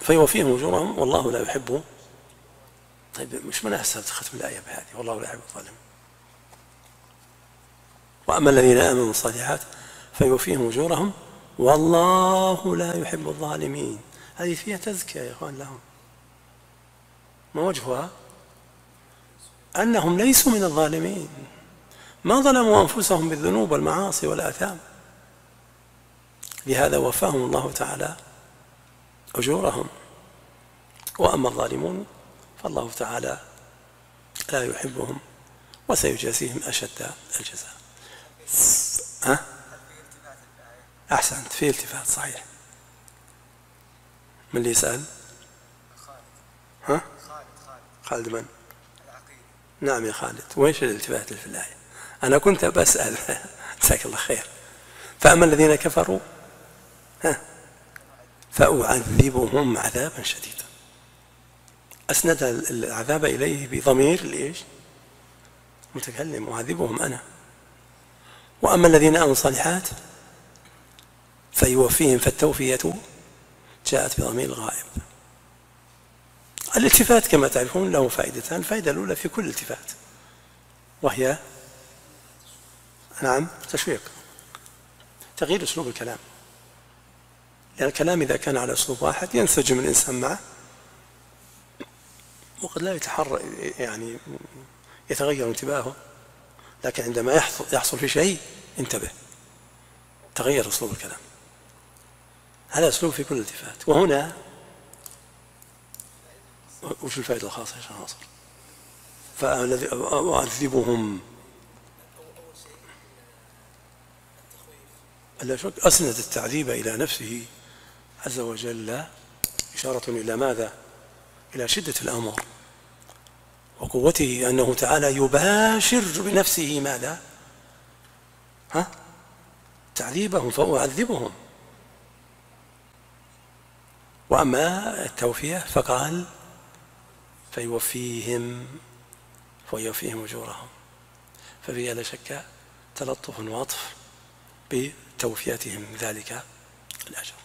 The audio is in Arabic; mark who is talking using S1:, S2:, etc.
S1: فيوفيهم أجورهم والله لا يحب. طيب مش مناسب ختم الآية بهذه والله لا يحب الظالمين. وأما الذين آمنوا الصالحات فيوفيهم أجورهم والله لا يحب الظالمين. هذه فيها تزكية يا إخوان لهم. ما وجهها؟ أنهم ليسوا من الظالمين، ما ظلموا أنفسهم بالذنوب والمعاصي والآثام، لهذا وفاهم الله تعالى أجورهم. وأما الظالمون فالله تعالى لا يحبهم وسيجازيهم أشد الجزاء. أحسنت، في التفات صحيح. من اللي يسأل؟ خالد من؟ نعم يا خالد، وإيش الالتفات في الآية؟ أنا كنت بسأل جزاك الله خير. فأما الذين كفروا فأعذبهم عذابا شديدا. أسند العذاب إليه بضمير ليش؟ متكلم، أعذبهم أنا. وأما الذين آمنوا الصالحات فيوفيهم، فالتوفية جاءت بضمير الغائب. الالتفات كما تعرفون له فائدتان. الفائدة الأولى في كل التفات وهي نعم تشويق، تغيير أسلوب الكلام، لأن الكلام إذا كان على أسلوب واحد ينسجم الإنسان معه وقد لا يتحرك، يعني يتغير انتباهه، لكن عندما يحصل في شيء انتبه، تغير أسلوب الكلام. هذا أسلوب في كل التفات. وهنا وش الفائدة الخاصة يا شيخ ناصر؟ فأعذبهم لا شك أسند التعذيب إلى نفسه عز وجل، إشارة إلى ماذا؟ إلى شدة الأمر وقوته، أنه تعالى يباشر بنفسه ماذا؟ تعذيبهم، فأعذبهم. وأما التوفية فقال فيوفيهم أجورهم، ففيها لا شك تلطف وعطف بتوفيتهم ذلك الأجر.